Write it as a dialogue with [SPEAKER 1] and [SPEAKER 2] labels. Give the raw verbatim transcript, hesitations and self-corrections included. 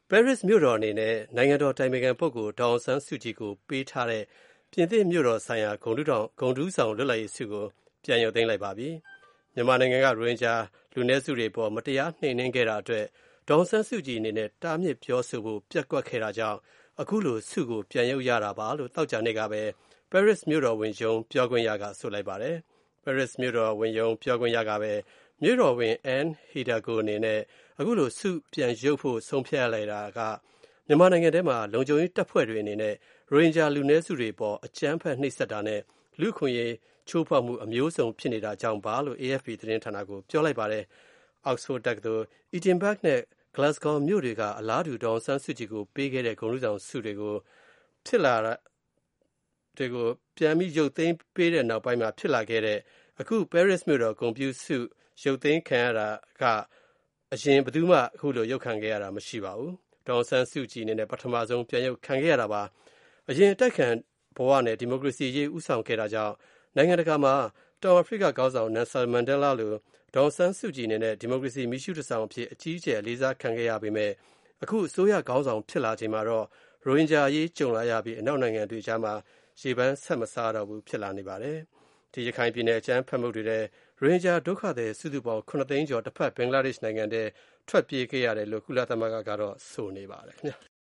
[SPEAKER 1] ပဲရစ်မြို့တော်အနေနဲ့နိုင်ငံတော်အတိုင်ပင်ခံပုဂ္ဂိုလ်ဒေါ်အောင်ဆန်းစုကြည်ကိုပေးထားတဲ့ပြင်သစ်မြို့တော်ဆိုင်ရာဂုဏ်ထူးဆောင်ဂုဏ်ထူးဆောင်လွတ်လပ်ရေးဆုကိုပြန်ရုပ်သိမ်းလိုက်ပါပြီ။မြန်မာနိုင်ငံကရိုဟင်ဂျာလူနည်းစုတွေအပေါ်မတရားနှိမ်နင်းခဲ့တာအတွက်ဒေါ်အောင်ဆန်းစုကြည်အနေနဲ့တားမြစ်ပြောဆိုဖို့ပျက်ကွက်ခဲ့တာကြောင့်အခုလိုဆုကိုပြန်ရုပ်ရတာပါလို့သောကြာနေ့ကပဲပဲရစ်မြို့တော်ဝန်ရုံးပြောခွင့်ရကဆိုလိုက်ပါတယ်။ပဲရစ်မြို့တော်ဝန်ရုံးပြောခွင့်ရကပဲမြို့တော်ဝန် Anne Hidalgo အနေနဲ့အခုလိုဆုပြန်ရုပ်ဖို့ဆုံးဖြတ်လိုက်တာကမြန်မာနိုင်ငံထဲမှာလုံခြုံရေးတပ်ဖွဲ့တွေအနေနဲ့ရိုဟင်ဂျာလူနည်းစုတွေပေါ်အကြမ်းဖက်နှိပ်စက်တာနဲ့လူ့အခွင့်အရေးချိုးဖောက်မှုအမျိုးစုံဖြစ်နေတာကြောင့်ပါလို့ အေအက်ဖ်ပီ သတင်းဌာနကိုပြောလိုက်ပါတယ်။ Oxford တက္ကသိုလ်၊ Edinburgh နဲ့ Glasgow မြို့တွေကအလားတူဒေါ်အောင်ဆန်းစုကြည်ကိုပေးခဲ့တဲ့ဂုဏ်ထူးဆောင်ဆုတွေကိုဖြစ်လာတွေကိုပြန်ပြီးရုပ်သိမ်းပေးတဲ့နောက်ပိုင်းမှာဖြစ်လာခဲ့တဲ့အခုပဲရစ်မြို့တော်ဂုဏ်ပြုဆုရုပ်သိမ်းခံရတာကအရင်ဘယ်သူမှအခုလိုရုပ်ခံခဲ့ရတာမရှိပါဘူး။ဒေါ်အောင်ဆန်းစုကြည်အနေနဲ့ပထမဆုံးပြန်ရုပ်ခံခဲ့ရတာပါ။အရင်အတိုက်ခံဘဝနဲ့ဒီမိုကရေစီရေးဦးဆောင်ခဲ့တာကြောင့်နိုင်ငံတကာမှာတောင်အာဖရိကခေါင်းဆောင်နန်ဆယ်မန်ဒဲလားလိုဒေါ်အောင်ဆန်းစုကြည်အနေနဲ့ဒီမိုကရေစီမီးရှုးတစောင်အဖြစ်အကြီးအကျယ်လေးစားခံခဲ့ရပေမဲ့အခုအစိုးရခေါင်းဆောင်ဖြစ်လာချိန်မှာတော့ရိုဟင်ဂျာအရေးကြုံလာရပြီးအနောက်နိုင်ငံတွေကြားမှာရေပန်းဆက်မစားတော့ဘူးဖြစ်လာနေပါတယ်။ဒီရခိုင်ပြည်နယ်အကြမ်းဖက်မှုတွေတဲ့ရိုဟင်ဂျာဒုက္ခသည်စုစုပေါင်းခုနှစ်သိန်းကျော်တစ်ဖက်ဘင်္ဂလားဒေ့ရှ်နိုင်ငံထဲထွက်ပြေးခဲ့ရတယ်လို့ကုလသမဂ္ဂကတော့ဆိုနေပါတယ်ခင်ဗျာ